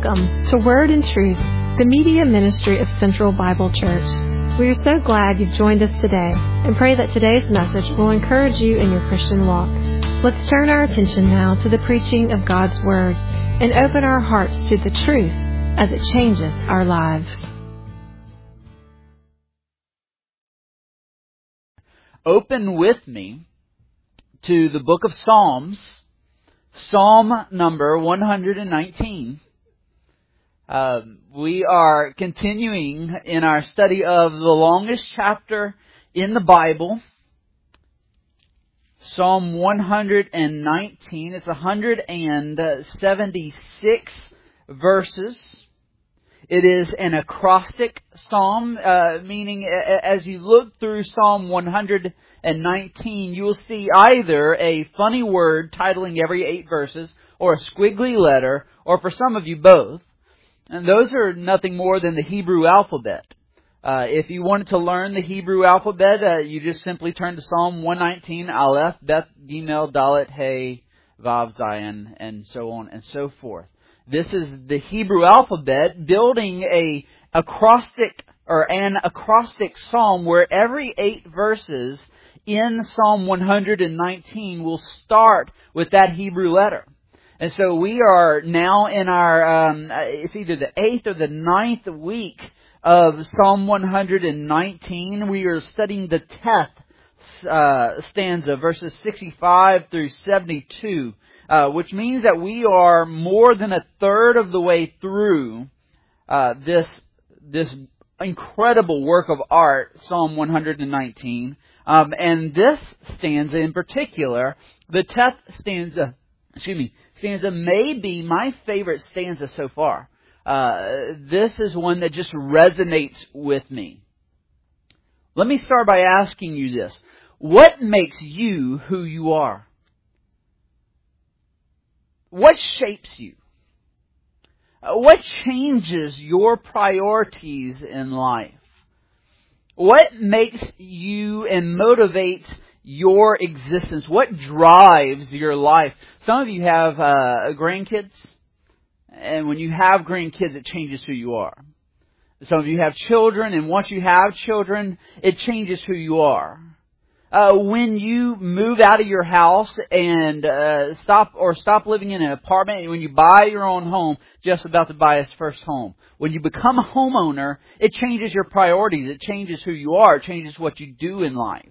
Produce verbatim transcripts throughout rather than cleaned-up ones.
Welcome to Word and Truth, the media ministry of Central Bible Church. We are so glad you've joined us today and pray that today's message will encourage you in your Christian walk. Let's turn our attention now to the preaching of God's Word and open our hearts to the truth as it changes our lives. Open with me to the book of Psalms, Psalm number one hundred nineteen. Um, we are continuing in our study of the longest chapter in the Bible, Psalm one hundred nineteen. It's one hundred seventy-six verses. It is an acrostic psalm, uh, meaning as you look through Psalm one hundred nineteen, you will see either a funny word titling every eight verses, or a squiggly letter, or for some of you both. And those are nothing more than the Hebrew alphabet. Uh, if you wanted to learn the Hebrew alphabet, uh, you just simply turn to Psalm one nineteen, Aleph, Beth, Gimel, Dalet, Hey, Vav, Zayin, and so on and so forth. This is the Hebrew alphabet building a acrostic or an acrostic psalm where every eight verses in Psalm one hundred nineteen will start with that Hebrew letter. And so we are now in our, um, it's either the eighth or the ninth week of Psalm one hundred nineteen. We are studying the tenth uh, stanza, verses sixty-five through seventy-two. Uh, which means that we are more than a third of the way through uh, this this incredible work of art, Psalm one hundred nineteen. Um, and this stanza in particular, the tenth stanza, excuse me, stanza may be my favorite stanza so far. Uh, this is one that just resonates with me. Let me start by asking you this. What makes you who you are? What shapes you? What changes your priorities in life? What makes you and motivates your existence? What drives your life? Some of you have uh, grandkids, and when you have grandkids, it changes who you are. Some of you have children, and once you have children, it changes who you are. Uh, when you move out of your house and uh, stop or stop living in an apartment, when you buy your own home, just about to buy his first home. When you become a homeowner, it changes your priorities. It changes who you are. It changes what you do in life.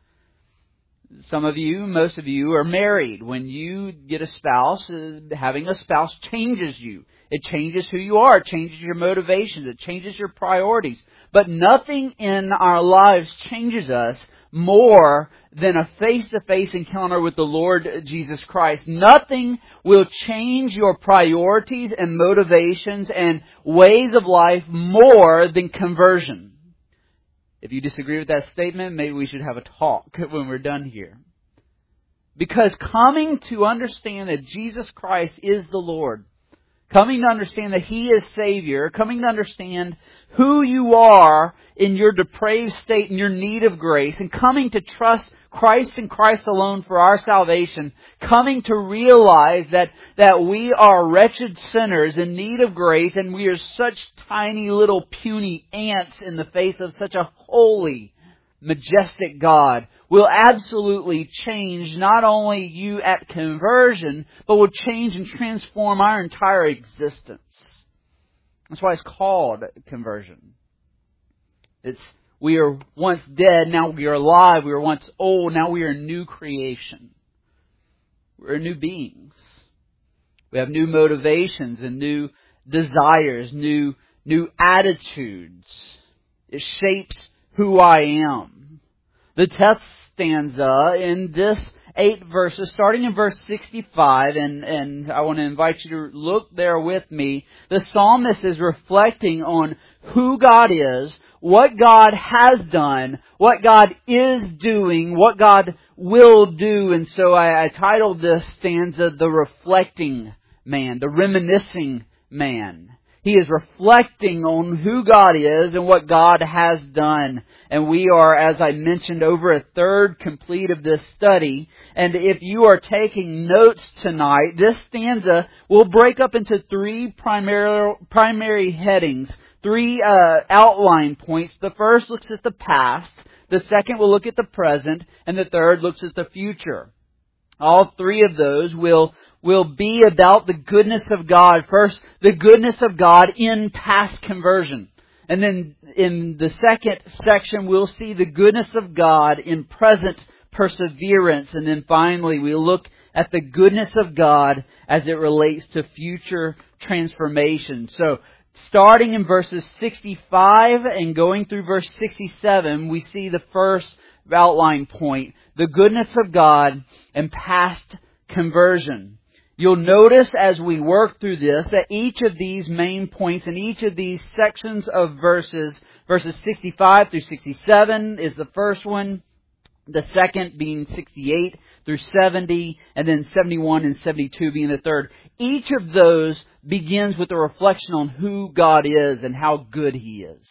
Some of you, most of you, are married. When you get a spouse, uh, having a spouse changes you. It changes who you are. It changes your motivations. It changes your priorities. But nothing in our lives changes us more than a face-to-face encounter with the Lord Jesus Christ. Nothing will change your priorities and motivations and ways of life more than conversion. If you disagree with that statement, maybe we should have a talk when we're done here. Because coming to understand that Jesus Christ is the Lord, coming to understand that He is Savior, coming to understand who you are in your depraved state and your need of grace, and coming to trust Christ and Christ alone for our salvation, coming to realize that, that we are wretched sinners in need of grace, and we are such tiny little puny ants in the face of such a holy, majestic God, will absolutely change not only you at conversion, but will change and transform our entire existence. That's why it's called conversion. It's we are once dead, now we are alive. We were once old, now we are a new creation. We're new beings. We have new motivations and new desires, new new attitudes. It shapes who I am. The tenth stanza in this eight verses, starting in verse sixty-five, and, and I want to invite you to look there with me. The psalmist is reflecting on who God is, what God has done, what God is doing, what God will do. And so I, I titled this stanza, The Reflecting Man, The Reminiscing Man. He is reflecting on who God is and what God has done. And we are, as I mentioned, over a third complete of this study. And if you are taking notes tonight, this stanza will break up into three primary, primary headings, three uh, outline points. The first looks at the past, the second will look at the present, and the third looks at the future. All three of those will will be about the goodness of God. First, the goodness of God in past conversion. And then in the second section, we'll see the goodness of God in present perseverance. And then finally, we'll look at the goodness of God as it relates to future transformation. So, starting in verses sixty-five and going through verse sixty-seven, we see the first outline point, the goodness of God and past conversion. You'll notice as we work through this that each of these main points and each of these sections of verses, verses sixty-five through sixty-seven is the first one, the second being sixty-eight through seventy, and then seventy-one and seventy-two being the third. Each of those begins with a reflection on who God is and how good He is.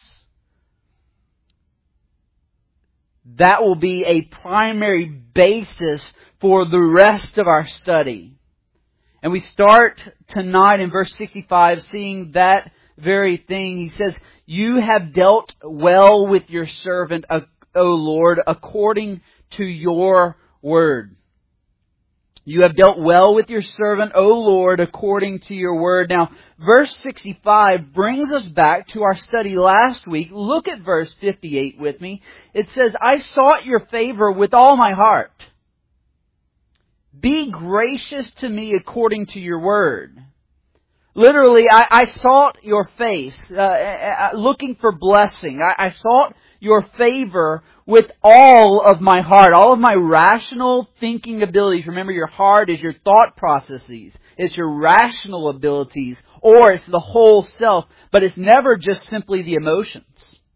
That will be a primary basis for the rest of our study. And we start tonight in verse sixty-five seeing that very thing. He says, "You have dealt well with your servant, O Lord, according to your word." You have dealt well with your servant, O Lord, according to your word. Now, verse sixty-five brings us back to our study last week. Look at verse fifty-eight with me. It says, "I sought your favor with all my heart. Be gracious to me according to your word." Literally, I, I sought your face, uh, looking for blessing. I, I sought your favor with all of my heart, all of my rational thinking abilities. Remember, your heart is your thought processes. It's your rational abilities, or it's the whole self. But it's never just simply the emotions.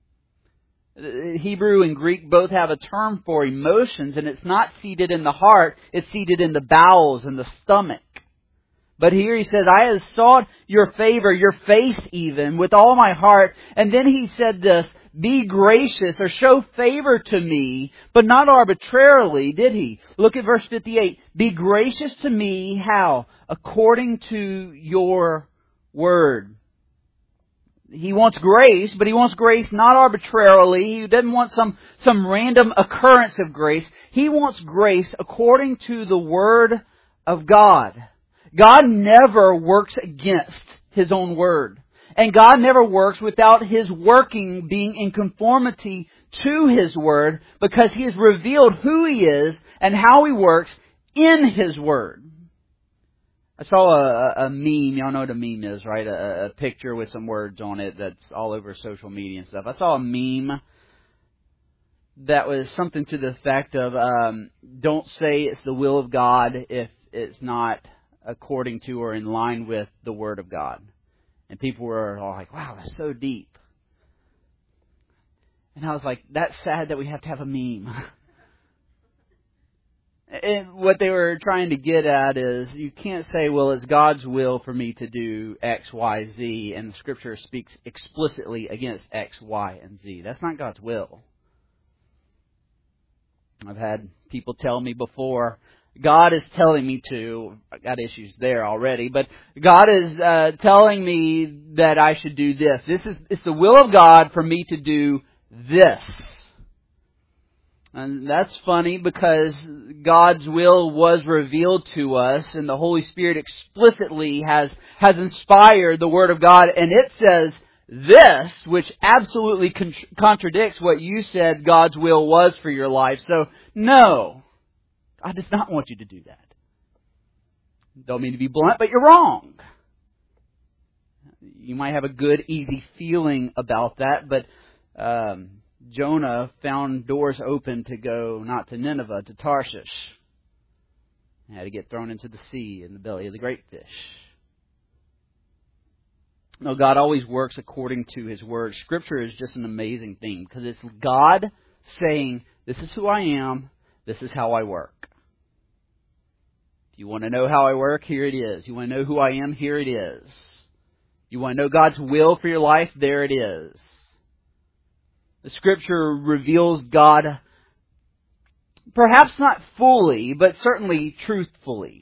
Hebrew and Greek both have a term for emotions, and it's not seated in the heart, it's seated in the bowels and the stomach. But here he says, "I have sought your favor, your face even, with all my heart." And then he said this, "Be gracious," or show favor to me, but not arbitrarily, did he? Look at verse fifty-eight. "Be gracious to me," how? "According to your word." He wants grace, but he wants grace not arbitrarily. He doesn't want some, some random occurrence of grace. He wants grace according to the Word of God. God never works against His own Word. And God never works without His working being in conformity to His Word, because He has revealed who He is and how He works in His Word. I saw a, a meme, y'all know what a meme is, right? A, a picture with some words on it that's all over social media and stuff. I saw a meme that was something to the effect of, um, don't say it's the will of God if it's not according to or in line with the Word of God. And people were all like, wow, that's so deep. And I was like, that's sad that we have to have a meme. And what they were trying to get at is, you can't say, well, it's God's will for me to do X, Y, Z, and the Scripture speaks explicitly against X, Y, and Z. That's not God's will. I've had people tell me before, God is telling me to, I got issues there already, but God is uh, telling me that I should do this. This is it's the will of God for me to do this. And that's funny because God's will was revealed to us, and the Holy Spirit explicitly has, has inspired the Word of God. And it says this, which absolutely con- contradicts what you said God's will was for your life. So, no, God does not want you to do that. Don't mean to be blunt, but you're wrong. You might have a good, easy feeling about that, but Um, Jonah found doors open to go not to Nineveh, to Tarshish. He had to get thrown into the sea in the belly of the great fish. No, God always works according to His Word. Scripture is just an amazing thing because it's God saying, this is who I am, this is how I work. If you want to know how I work, here it is. You want to know who I am, here it is. You want to know God's will for your life? There it is. The Scripture reveals God, perhaps not fully, but certainly truthfully.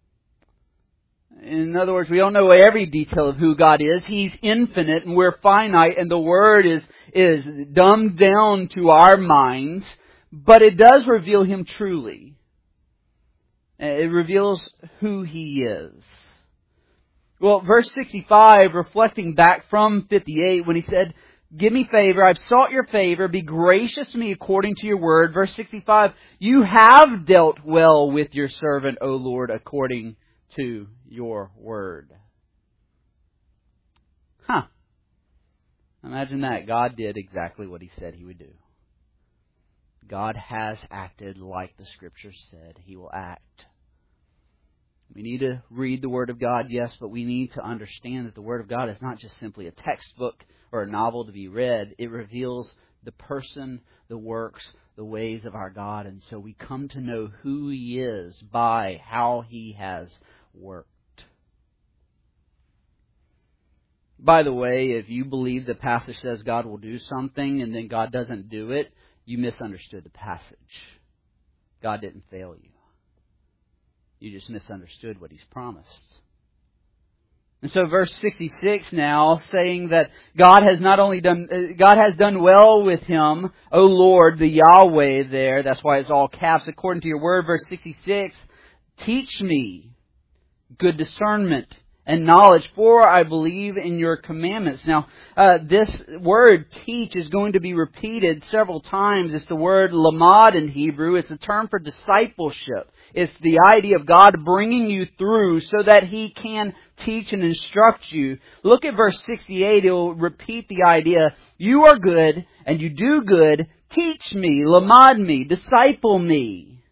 In other words, we don't know every detail of who God is. He's infinite and we're finite, and the Word is, is dumbed down to our minds, but it does reveal Him truly. It reveals who He is. Well, verse sixty-five, reflecting back from fifty-eight, when He said, give me favor, I've sought your favor, be gracious to me according to your word. Verse sixty-five, you have dealt well with your servant, O Lord, according to your word. Huh. Imagine that. God did exactly what He said He would do. God has acted like the Scripture said He will act. We need to read the Word of God, yes, but we need to understand that the Word of God is not just simply a textbook or a novel to be read. It reveals the person, the works, the ways of our God. And so we come to know who He is by how He has worked. By the way, if you believe the passage says God will do something and then God doesn't do it, you misunderstood the passage. God didn't fail you. You just misunderstood what He's promised. And so verse sixty-six now, saying that God has not only done, God has done well with him, O Lord, the Yahweh there, that's why it's all caps, according to your word. Verse sixty-six, teach me good discernment and knowledge, for I believe in your commandments. Now, uh, this word teach is going to be repeated several times. It's the word lamad in Hebrew. It's a term for discipleship. It's the idea of God bringing you through so that He can teach and instruct you. Look at verse sixty-eight. It'll repeat the idea. You are good and you do good. Teach me, lamad me, disciple me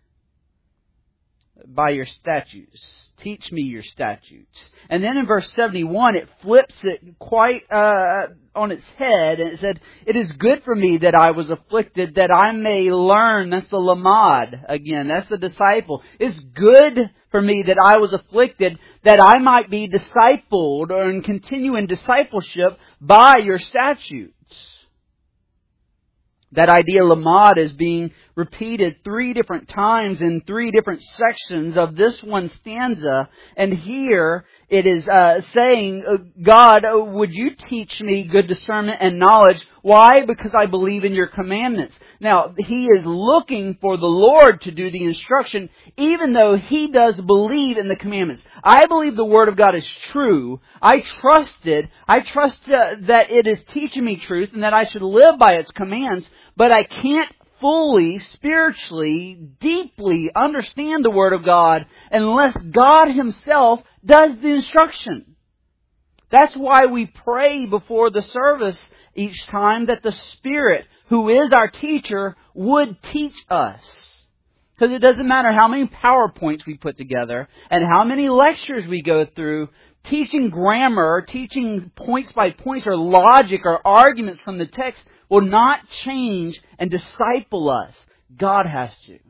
by your statutes. Teach me your statutes. And then in verse seventy-one, it flips it quite uh, on its head. And it said, it is good for me that I was afflicted, that I may learn. That's the lamad again. That's the disciple. It's good for me that I was afflicted, that I might be discipled and continue in discipleship by your statutes. That idea, lamad, is being repeated three different times in three different sections of this one stanza. And here it is uh, saying, God, would you teach me good discernment and knowledge? Why? Because I believe in your commandments. Now, he is looking for the Lord to do the instruction, even though he does believe in the commandments. I believe the Word of God is true. I trust it. I trust uh, that it is teaching me truth and that I should live by its commands, but I can't fully, spiritually, deeply understand the Word of God unless God Himself does the instruction. That's why we pray before the service each time that the Spirit, who is our teacher, would teach us. Because it doesn't matter how many PowerPoints we put together and how many lectures we go through, teaching grammar, teaching points by points or logic or arguments from the text will not change and disciple us. God has to.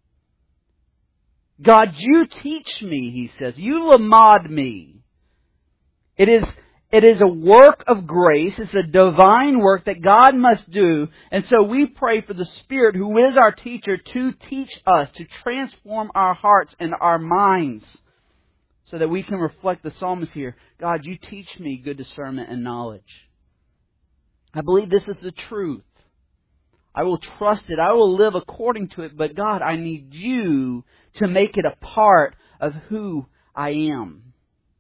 God, you teach me, he says. You lamad me. It is, it is a work of grace. It's a divine work that God must do. And so we pray for the Spirit, who is our teacher, to teach us, to transform our hearts and our minds, so that we can reflect the psalmist here. God, you teach me good discernment and knowledge. I believe this is the truth. I will trust it. I will live according to it. But God, I need you to make it a part of who I am.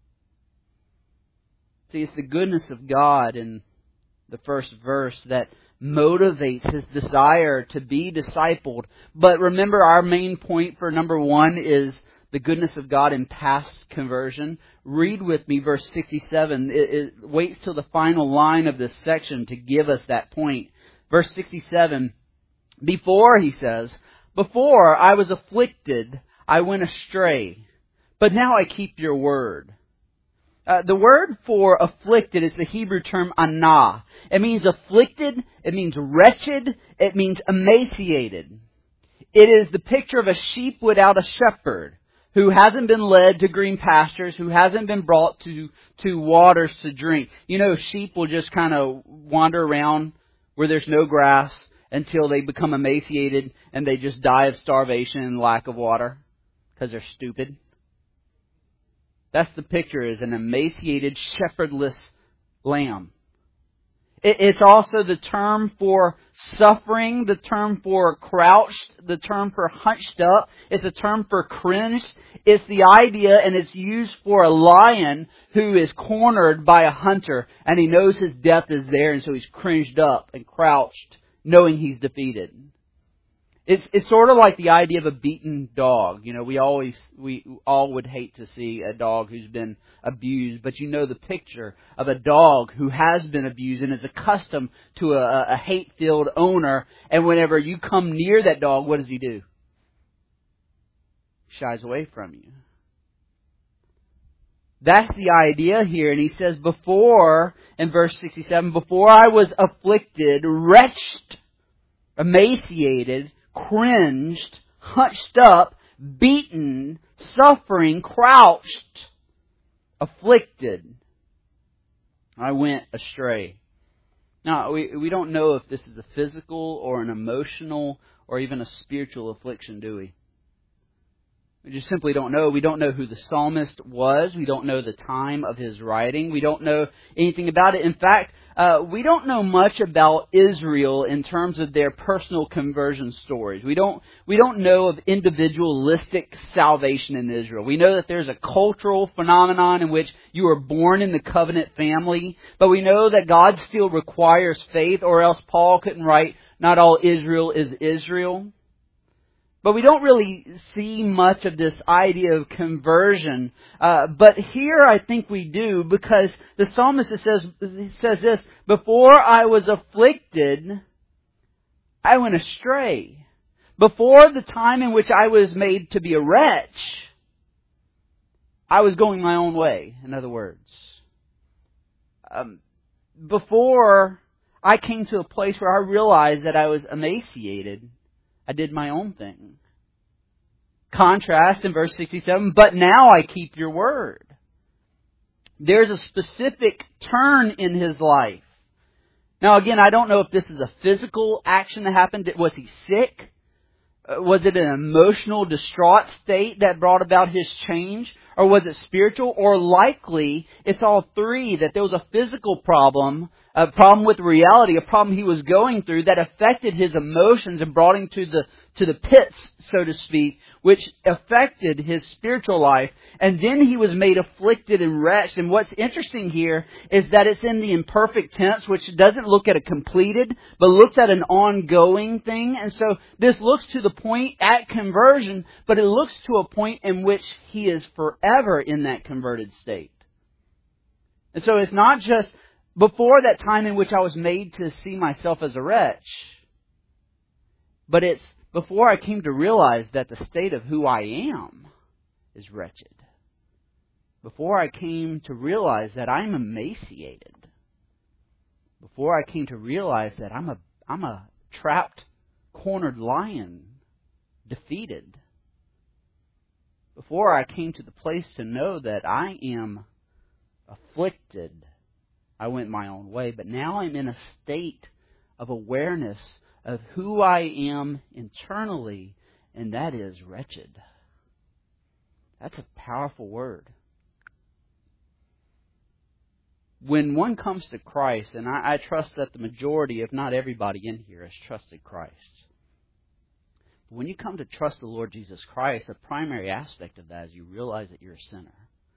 See, it's the goodness of God in the first verse that motivates His desire to be discipled. But remember, our main point for number one is the goodness of God in past conversion. Read with me verse sixty-seven. It, it waits till the final line of this section to give us that point. Verse sixty-seven. Before, he says, before I was afflicted, I went astray. But now I keep your word. Uh, the word for afflicted is the Hebrew term anah. It means afflicted. It means wretched. It means emaciated. It is the picture of a sheep without a shepherd. who hasn't been led to green pastures, who hasn't been brought to, to waters to drink. You know, sheep will just kind of wander around where there's no grass until they become emaciated and they just die of starvation and lack of water because they're stupid. That's the picture, is an emaciated, shepherdless lamb. It's also the term for suffering, the term for crouched, the term for hunched up. It's a term for cringed. It's the idea, and it's used for a lion who is cornered by a hunter, and he knows his death is there, and so he's cringed up and crouched, knowing he's defeated. It's it's sort of like the idea of a beaten dog. You know, we always we all would hate to see a dog who's been abused, but you know the picture of a dog who has been abused and is accustomed to a, a hate-filled owner. And whenever you come near that dog, what does he do? He shies away from you. That's the idea here. And he says, before, in verse sixty-seven, before I was afflicted, wretched, emaciated, cringed, hunched up, beaten, suffering, crouched, afflicted, I went astray. Now, we, we don't know if this is a physical or an emotional or even a spiritual affliction, do we? We just simply don't know. We don't know who the psalmist was. We don't know the time of his writing. We don't know anything about it. In fact, uh, we don't know much about Israel in terms of their personal conversion stories. We don't we don't know of individualistic salvation in Israel. We know that there's a cultural phenomenon in which you are born in the covenant family, but we know that God still requires faith, or else Paul couldn't write, "Not all Israel is Israel." But we don't really see much of this idea of conversion. Uh, but here I think we do, because the psalmist says, says this, before I was afflicted, I went astray. Before the time in which I was made to be a wretch, I was going my own way, in other words. Um, before I came to a place where I realized that I was emaciated, I did my own thing. Contrast in verse sixty-seven, but now I keep your word. There's a specific turn in his life. Now again, I don't know if this is a physical action that happened. Was he sick? Was it an emotional, distraught state that brought about his change? Or was it spiritual? Or likely, it's all three, that there was a physical problem, a problem with reality, a problem he was going through that affected his emotions and brought him to the to the pits, so to speak, which affected his spiritual life. And then he was made afflicted and wretched. And what's interesting here is that it's in the imperfect tense, which doesn't look at a completed, but looks at an ongoing thing. And so this looks to the point at conversion, but it looks to a point in which he is forever in that converted state. And so it's not just before that time in which I was made to see myself as a wretch, but it's before I came to realize that the state of who I am is wretched. Before I came to realize that I'm emaciated. Before I came to realize that I'm a I'm a trapped, cornered lion, defeated. Before I came to the place to know that I am afflicted, I went my own way. But now I'm in a state of awareness of who I am internally, and that is wretched. That's a powerful word. When one comes to Christ, and I, I trust that the majority, if not everybody in here, has trusted Christ. When you come to trust the Lord Jesus Christ, a primary aspect of that is you realize that you're a sinner.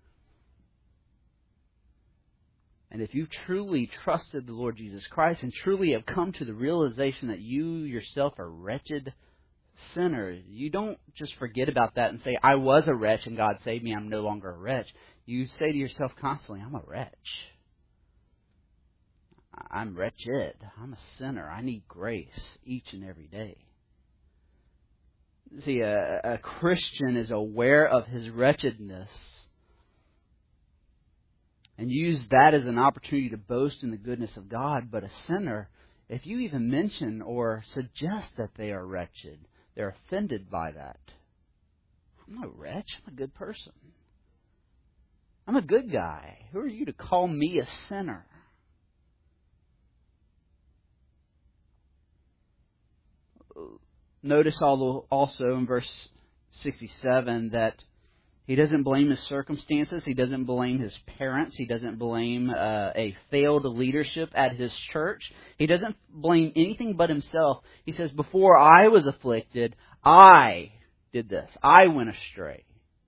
And if you've truly trusted the Lord Jesus Christ and truly have come to the realization that you yourself are wretched sinners, you don't just forget about that and say, I was a wretch and God saved me, I'm no longer a wretch. You say to yourself constantly, I'm a wretch. I'm wretched. I'm a sinner. I need grace each and every day. See, a, a Christian is aware of his wretchedness and use that as an opportunity to boast in the goodness of God. But a sinner, if you even mention or suggest that they are wretched, they're offended by that. I'm no wretch. I'm a good person. I'm a good guy. Who are you to call me a sinner? Notice also in verse sixty-seven that he doesn't blame his circumstances. He doesn't blame his parents. He doesn't blame uh, a failed leadership at his church. He doesn't blame anything but himself. He says, before I was afflicted, I did this. I went astray.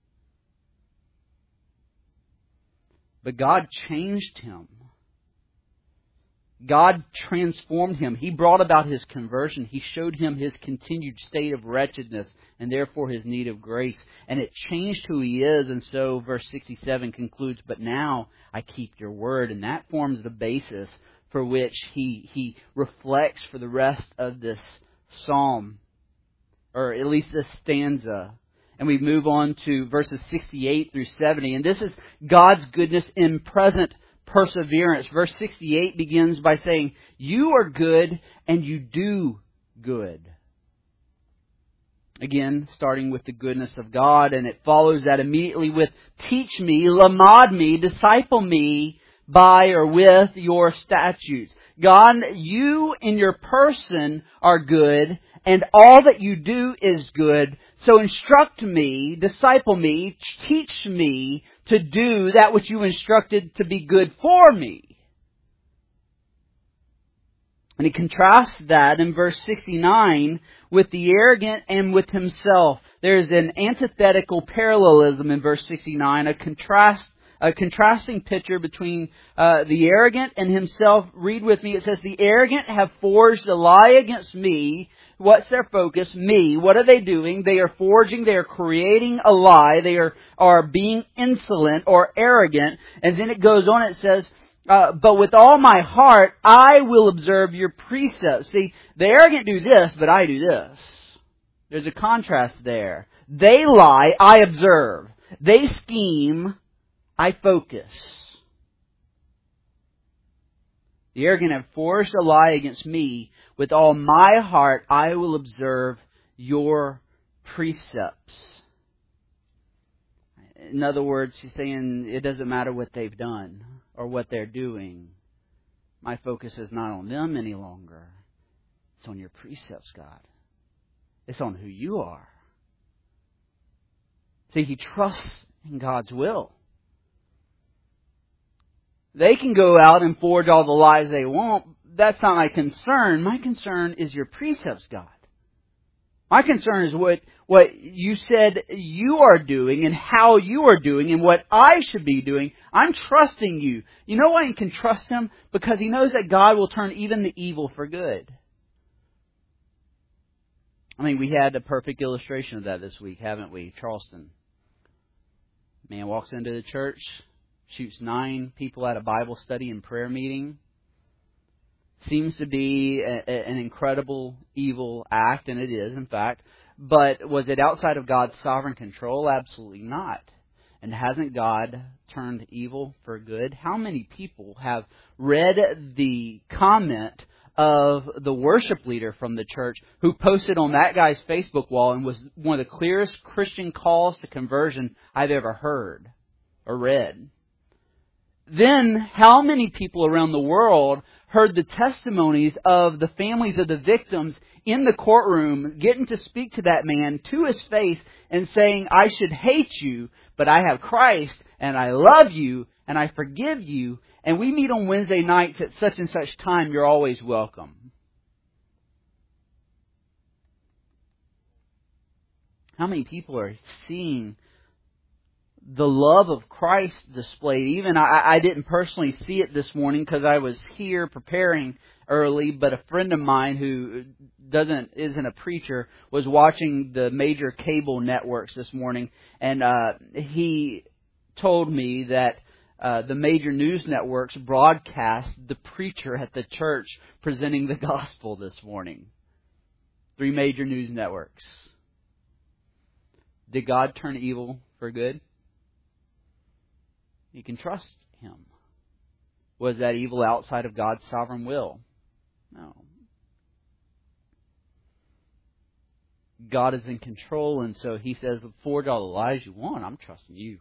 But God changed him. God transformed him. He brought about his conversion. He showed him his continued state of wretchedness and therefore his need of grace. And it changed who he is. And so verse sixty-seven concludes, but now I keep your word. And that forms the basis for which he, he reflects for the rest of this psalm, or at least this stanza. And we move on to verses sixty-eight through seventy. And this is God's goodness in present perseverance. Verse sixty-eight begins by saying, you are good and you do good. Again, starting with the goodness of God, and it follows that immediately with, teach me, lamad me, disciple me by or with your statutes. God, you in your person are good, and all that you do is good. So instruct me, disciple me, teach me to do that which you instructed to be good for me. And he contrasts that in verse sixty-nine with the arrogant and with himself. There's an antithetical parallelism in verse sixty-nine, a contrast, a contrasting picture between uh, the arrogant and himself. Read with me. It says, the arrogant have forged a lie against me. What's their focus? Me. What are they doing? They are forging, they are creating a lie. They are, are being insolent or arrogant. And then it goes on, it says, uh, but with all my heart, I will observe your precepts. See, the arrogant do this, but I do this. There's a contrast there. They lie, I observe. They scheme, I focus. The arrogant have forged a lie against me. With all my heart, I will observe your precepts. In other words, he's saying it doesn't matter what they've done or what they're doing. My focus is not on them any longer. It's on your precepts, God. It's on who you are. See, he trusts in God's will. They can go out and forge all the lies they want. That's not my concern. My concern is your precepts, God. My concern is what, what you said you are doing and how you are doing and what I should be doing. I'm trusting you. You know why he can trust him? Because he knows that God will turn even the evil for good. I mean, we had a perfect illustration of that this week, haven't we? Charleston. Man walks into the church, shoots nine people at a Bible study and prayer meeting. Seems to be a, a, an incredible evil act, and it is, in fact. But was it outside of God's sovereign control? Absolutely not. And hasn't God turned evil for good? How many people have read the comment of the worship leader from the church who posted on that guy's Facebook wall and was one of the clearest Christian calls to conversion I've ever heard or read? Then how many people around the world heard the testimonies of the families of the victims in the courtroom getting to speak to that man to his face and saying, I should hate you, but I have Christ and I love you and I forgive you, and we meet on Wednesday nights at such and such time, you're always welcome. How many people are seeing the love of Christ displayed? Even I, I didn't personally see it this morning because I was here preparing early, but a friend of mine who doesn't isn't a preacher was watching the major cable networks this morning, and uh, he told me that uh, the major news networks broadcast the preacher at the church presenting the gospel this morning. Three major news networks. Did God turn evil for good? You can trust Him. Was that evil outside of God's sovereign will? No. God is in control, and so He says, forge all the lies you want. I'm trusting you.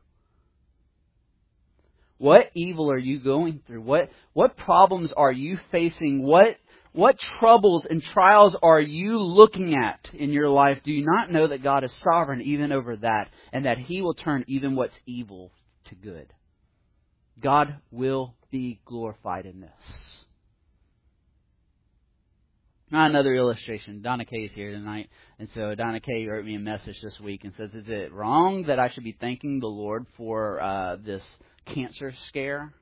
What evil are you going through? What what problems are you facing? What what troubles and trials are you looking at in your life? Do you not know that God is sovereign even over that, and that He will turn even what's evil to good? God will be glorified in this. Another illustration. Donna Kay is here tonight. And so Donna Kay wrote me a message this week and says, is it wrong that I should be thanking the Lord for uh, this cancer scare?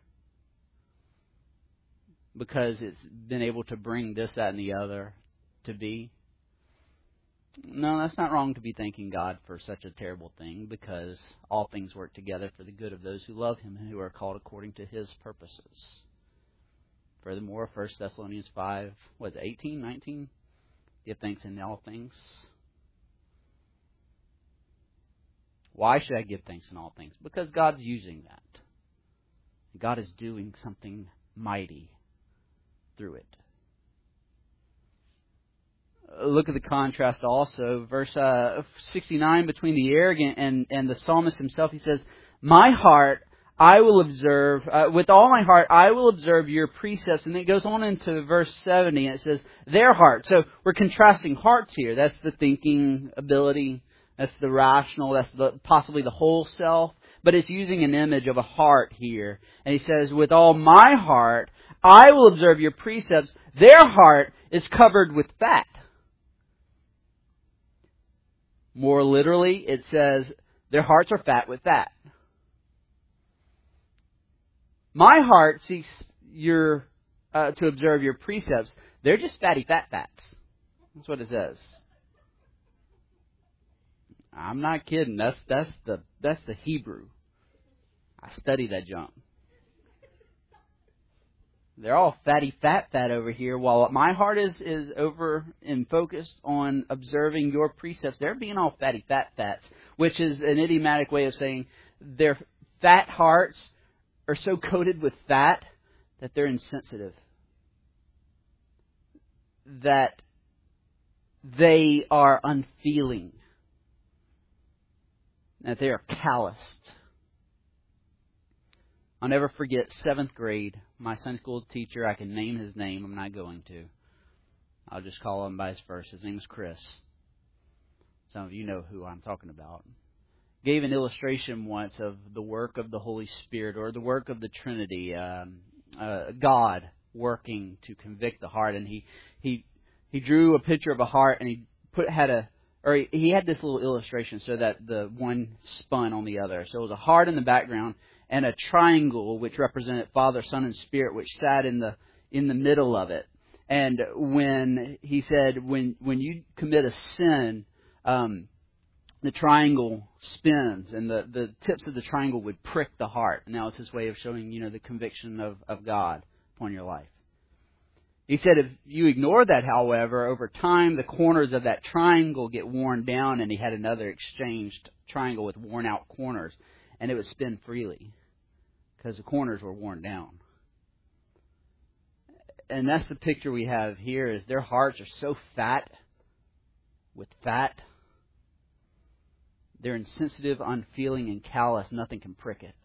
Because it's been able to bring this, that, and the other to be? No, that's not wrong to be thanking God for such a terrible thing, because all things work together for the good of those who love Him and who are called according to His purposes. Furthermore, First Thessalonians five, what is it, eighteen, nineteen? Give thanks in all things. Why should I give thanks in all things? Because God's using that. God is doing something mighty through it. Look at the contrast also. Verse uh, sixty-nine, between the arrogant and, and the psalmist himself, he says, my heart I will observe, uh, with all my heart, I will observe your precepts. And then it goes on into verse seventy, and it says, their heart. So we're contrasting hearts here. That's the thinking ability. That's the rational. That's the, possibly the whole self. But it's using an image of a heart here. And he says, with all my heart, I will observe your precepts. Their heart is covered with fat. More literally, it says, their hearts are fat with fat. My heart seeks your uh, to observe your precepts. They're just fatty fat fats. That's what it says. I'm not kidding. That's that's the that's the Hebrew. I study that junk. They're all fatty fat fat over here, while my heart is is over and focused on observing your precepts. They're being all fatty fat fats, which is an idiomatic way of saying their fat hearts are so coated with fat that they're insensitive, that they are unfeeling, that they are calloused. I'll never forget seventh grade. My Sunday school teacher, I can name his name. I'm not going to. I'll just call him by his first. His name is Chris. Some of you know who I'm talking about. Gave an illustration once of the work of the Holy Spirit, or the work of the Trinity, um, uh, God working to convict the heart. And he he he drew a picture of a heart, and he put had a or he, he had this little illustration so that the one spun on the other. So it was a heart in the background and a triangle which represented Father, Son, and Spirit, which sat in the in the middle of it. And when he said, when when you commit a sin, um, the triangle spins, and the, the tips of the triangle would prick the heart. And now it's his way of showing, you know, the conviction of, of God upon your life. He said if you ignore that, however, over time the corners of that triangle get worn down, and he had another exchanged triangle with worn out corners, and it would spin freely because the corners were worn down. And that's the picture we have here, is their hearts are so fat with fat. They're insensitive, unfeeling, and callous. Nothing can prick it.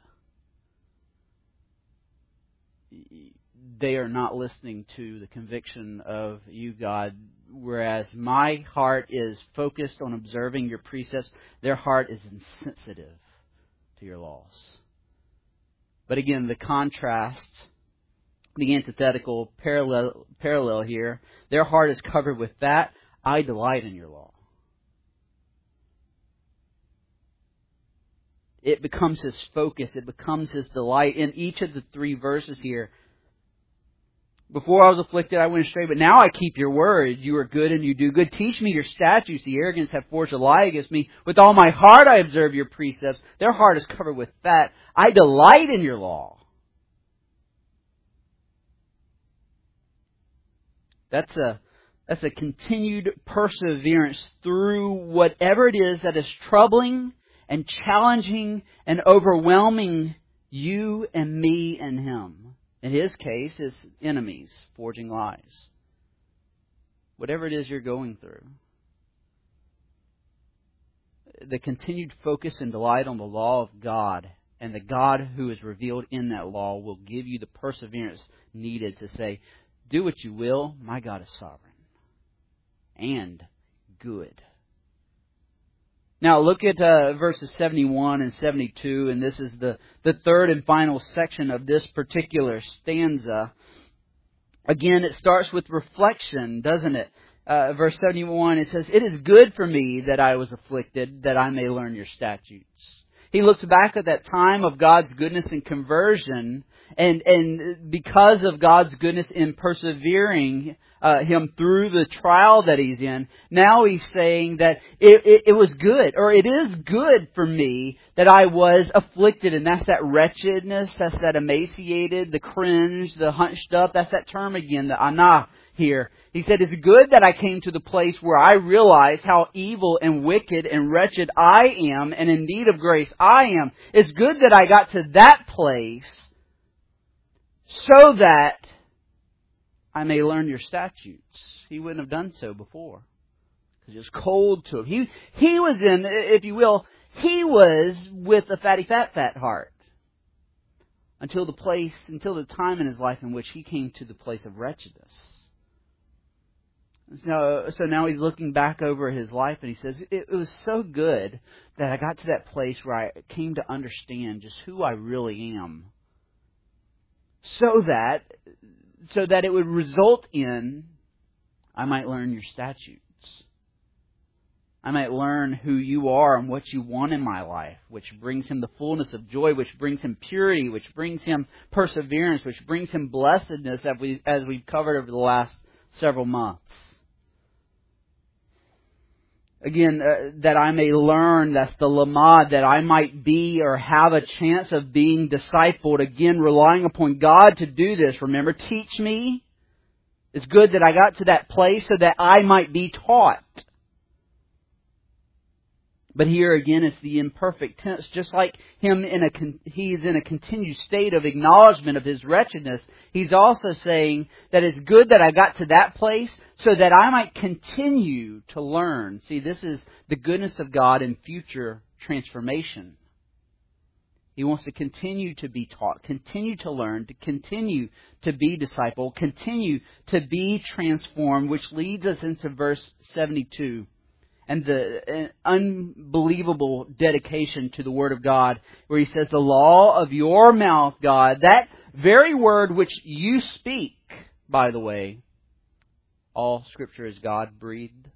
They are not listening to the conviction of you, God. Whereas my heart is focused on observing your precepts, their heart is insensitive to your laws. But again, the contrast, the antithetical parallel, parallel here, their heart is covered with fat. I delight in your law. It becomes his focus. It becomes his delight in each of the three verses here. Before I was afflicted, I went astray, but now I keep your word. You are good and you do good. Teach me your statutes. The arrogant have forged a lie against me. With all my heart I observe your precepts. Their heart is covered with fat. I delight in your law. That's a, that's a continued perseverance through whatever it is that is troubling and challenging and overwhelming you and me and him. In his case, his enemies forging lies. Whatever it is you're going through. the continued focus and delight on the law of God and the God who is revealed in that law will give you the perseverance needed to say, do what you will, my God is sovereign and good. Now look at uh, verses seventy-one and seventy-two, and this is the, the third and final section of this particular stanza. Again, it starts with reflection, doesn't it? Uh, verse seventy-one, it says, "It is good for me that I was afflicted, that I may learn your statutes." He looks back at that time of God's goodness and conversion, and and because of God's goodness in persevering uh, him through the trial that he's in, now he's saying that it, it, it was good, or it is good for me that I was afflicted, and that's that wretchedness, that's that emaciated, the cringe, the hunched up, that's that term again, the anah here. He said, it's good that I came to the place where I realize how evil and wicked and wretched I am, and in need of grace I am. It's good that I got to that place so that I may learn your statutes. He wouldn't have done so before, because it was cold to him. He, he was in, if you will, he was with a fatty fat fat heart until the place, until the time in his life in which he came to the place of wretchedness. So, so now he's looking back over his life and he says, it, it was so good that I got to that place where I came to understand just who I really am. So that, so that it would result in, I might learn your statutes. I might learn who you are and what you want in my life, which brings him the fullness of joy, which brings him purity, which brings him perseverance, which brings him blessedness, as, we, as we've covered over the last several months. Again, uh, that I may learn, that's the lamad, that I might be or have a chance of being discipled. Again, relying upon God to do this. Remember, teach me. It's good that I got to that place so that I might be taught. But here again, it's the imperfect tense. Just like him, in a con- he is in a continued state of acknowledgement of his wretchedness. He's also saying that it's good that I got to that place so that I might continue to learn. See, this is the goodness of God in future transformation. He wants to continue to be taught, continue to learn, to continue to be discipled, continue to be transformed, which leads us into verse seventy-two. And the unbelievable dedication to the Word of God, where he says, the law of your mouth, God, that very word which you speak, by the way, all Scripture is God-breathed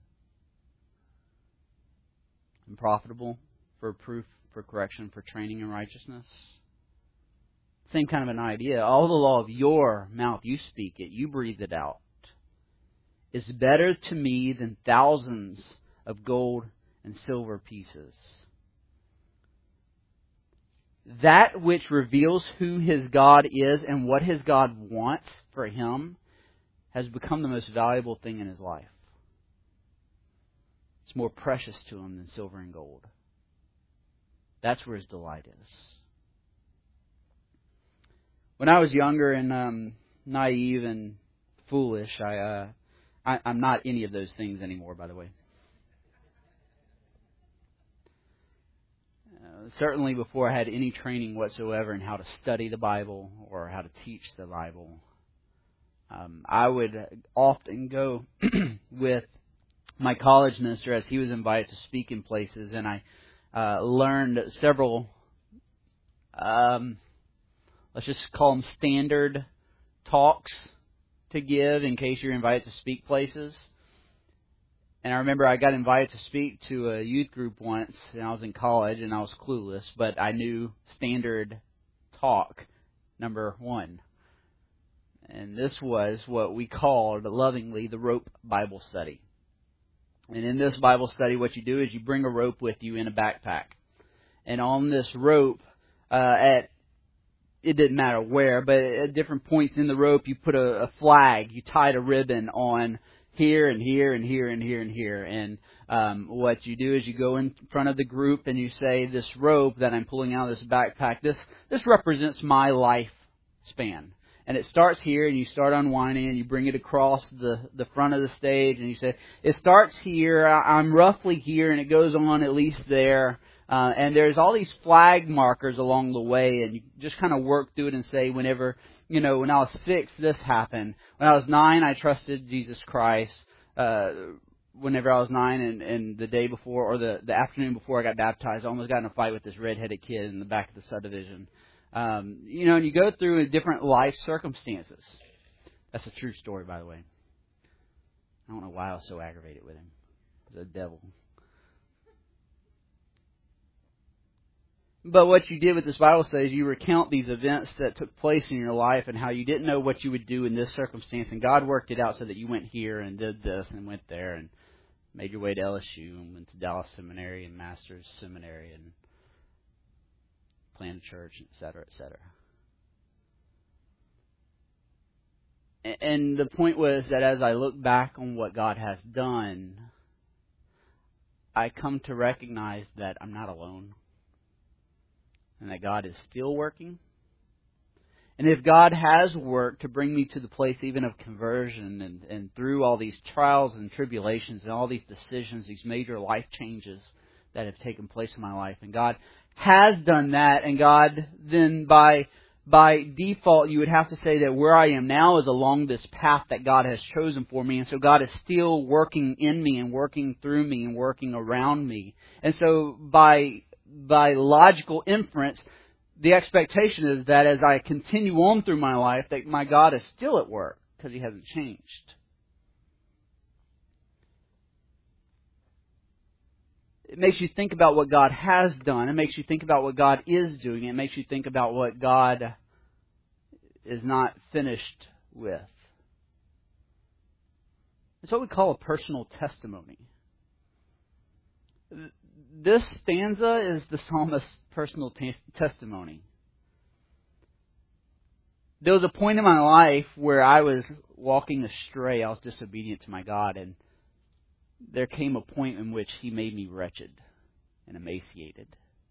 and profitable for proof, for correction, for training in righteousness. Same kind of an idea. All the law of your mouth, you speak it, you breathe it out, is better to me than thousands of gold and silver pieces. That which reveals who his God is and what his God wants for him has become the most valuable thing in his life. It's more precious to him than silver and gold. That's where his delight is. When I was younger and um, naive and foolish, I, uh, I, I'm not any of those things anymore, by the way. Certainly before I had any training whatsoever in how to study the Bible or how to teach the Bible, um, I would often go with my college minister as he was invited to speak in places, and I uh, learned several, um, let's just call them standard talks to give in case you're invited to speak places. And I remember I got invited to speak to a youth group once, and I was in college, and I was clueless, but I knew standard talk number one. And this was what we called, lovingly, the rope Bible study. And in this Bible study, what you do is you bring a rope with you in a backpack. And on this rope, uh, at it didn't matter where, but at different points in the rope, you put a, a flag, you tied a ribbon on here and here and here and here and here. And um, what you do is you go in front of the group and you say, this rope that I'm pulling out of this backpack, this this represents my life span. And it starts here, and you start unwinding, and you bring it across the, the front of the stage, and you say, it starts here, I'm roughly here, and it goes on at least there. Uh, and there's all these flag markers along the way, and you just kind of work through it and say, whenever, you know, when I was six, this happened. When I was nine, I trusted Jesus Christ. Uh, whenever I was nine, and, and the day before, or the, the afternoon before I got baptized, I almost got in a fight with this redheaded kid in the back of the subdivision. Um, you know, and you go through different life circumstances. That's a true story, by the way. I don't know why I was so aggravated with him. He's a devil. But what you did with this Bible study is you recount these events that took place in your life and how you didn't know what you would do in this circumstance, and God worked it out so that you went here and did this and went there and made your way to L S U and went to Dallas Seminary and Masters Seminary and planted a church, et cetera, et cetera. And the point was that as I look back on what God has done, I come to recognize that I'm not alone and that God is still working. And if God has worked to bring me to the place even of conversion and, and through all these trials and tribulations and all these decisions, these major life changes that have taken place in my life, and God has done that, and God then by by default you would have to say that where I am now is along this path that God has chosen for me, and so God is still working in me and working through me and working around me. And so by by logical inference, the expectation is that as I continue on through my life, that my God is still at work because He hasn't changed. It makes you think about what God has done. It makes you think about what God is doing. It makes you think about what God is not finished with. It's what we call a personal testimony. This stanza is the psalmist's personal t- testimony. There was a point in my life where I was walking astray. I was disobedient to my God, and there came a point in which He made me wretched and emaciated.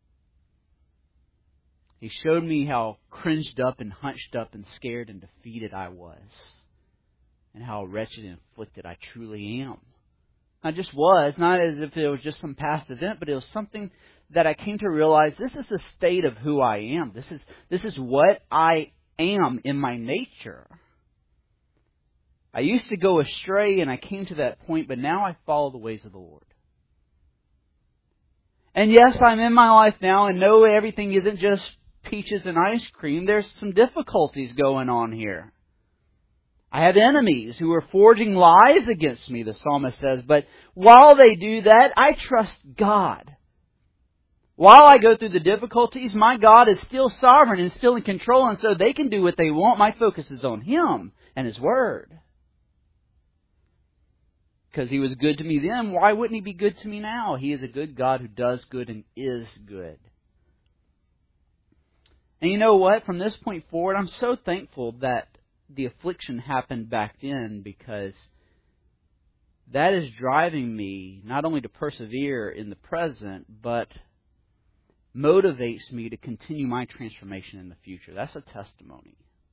He showed me how cringed up and hunched up and scared and defeated I was, and how wretched and afflicted I truly am. I just was, not as if it was just some past event, but it was something that I came to realize this is the state of who I am. This is this is what I am in my nature. I used to go astray and I came to that point, but now I follow the ways of the Lord. And yes, I'm in my life now, and no, everything isn't just peaches and ice cream. There's some difficulties going on here. I have enemies who are forging lies against me, the psalmist says. But while they do that, I trust God. While I go through the difficulties, my God is still sovereign and still in control, and so they can do what they want. My focus is on Him and His Word. Because He was good to me then, why wouldn't He be good to me now? He is a good God who does good and is good. And you know what? From this point forward, I'm so thankful that the affliction happened back then, because that is driving me not only to persevere in the present, but motivates me to continue my transformation in the future. That's a testimony.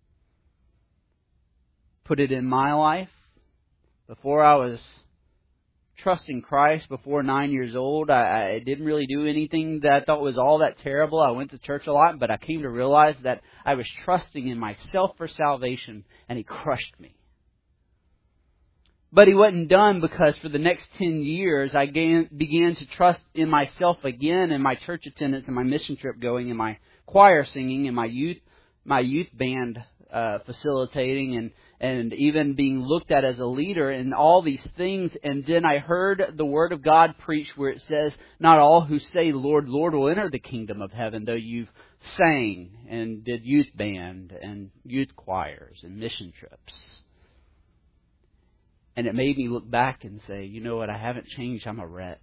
Put it in my life. Before I was trusting Christ, before nine years old, I, I didn't really do anything that I thought was all that terrible. I went to church a lot, but I came to realize that I was trusting in myself for salvation, and He crushed me. But He wasn't done, because for the next ten years, I began, began to trust in myself again, and my church attendance, and my mission trip going, and my choir singing, and my youth, my youth band uh, facilitating, and and even being looked at as a leader, and all these things. And then I heard the Word of God preached, where it says, not all who say, Lord, Lord, will enter the kingdom of heaven, though you've sang and did youth band and youth choirs and mission trips. And it made me look back and say, you know what, I haven't changed, I'm a wretch.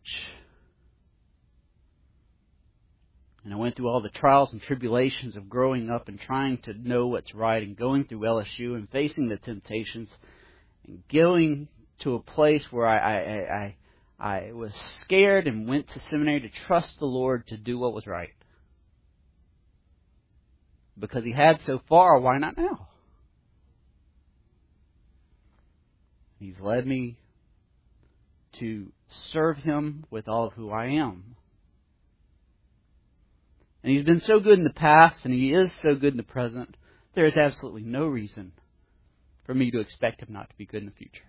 And I went through all the trials and tribulations of growing up and trying to know what's right, and going through L S U and facing the temptations, and going to a place where I, I, I, I was scared and went to seminary to trust the Lord to do what was right. Because He had so far, why not now? He's led me to serve Him with all of who I am. And He's been so good in the past, and He is so good in the present. There is absolutely no reason for me to expect Him not to be good in the future.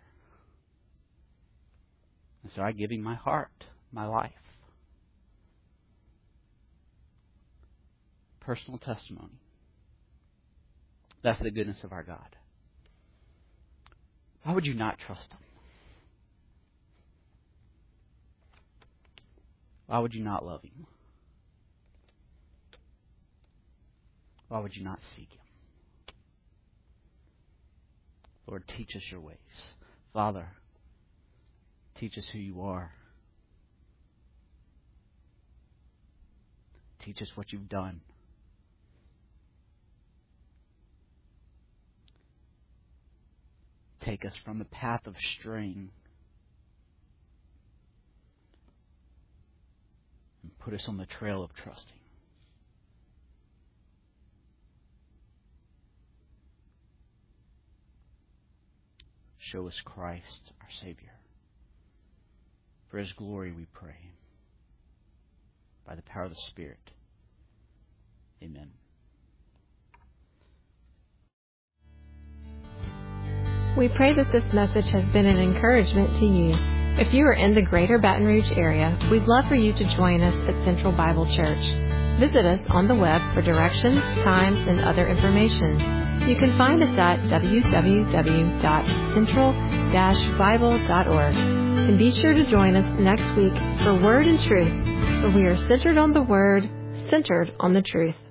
And so I give Him my heart, my life. Personal testimony. That's the goodness of our God. Why would you not trust Him? Why would you not love Him? Why would you not seek Him? Lord, teach us your ways. Father, teach us who you are. Teach us what you've done. Take us from the path of straying and put us on the trail of trusting. Show us Christ, our Savior. For His glory we pray. By the power of the Spirit. Amen. We pray that this message has been an encouragement to you. If you are in the greater Baton Rouge area, we'd love for you to join us at Central Bible Church. Visit us on the web for directions, times, and other information. You can find us at w w w dot central dash bible dot org. And be sure to join us next week for Word and Truth, where we are centered on the Word, centered on the truth.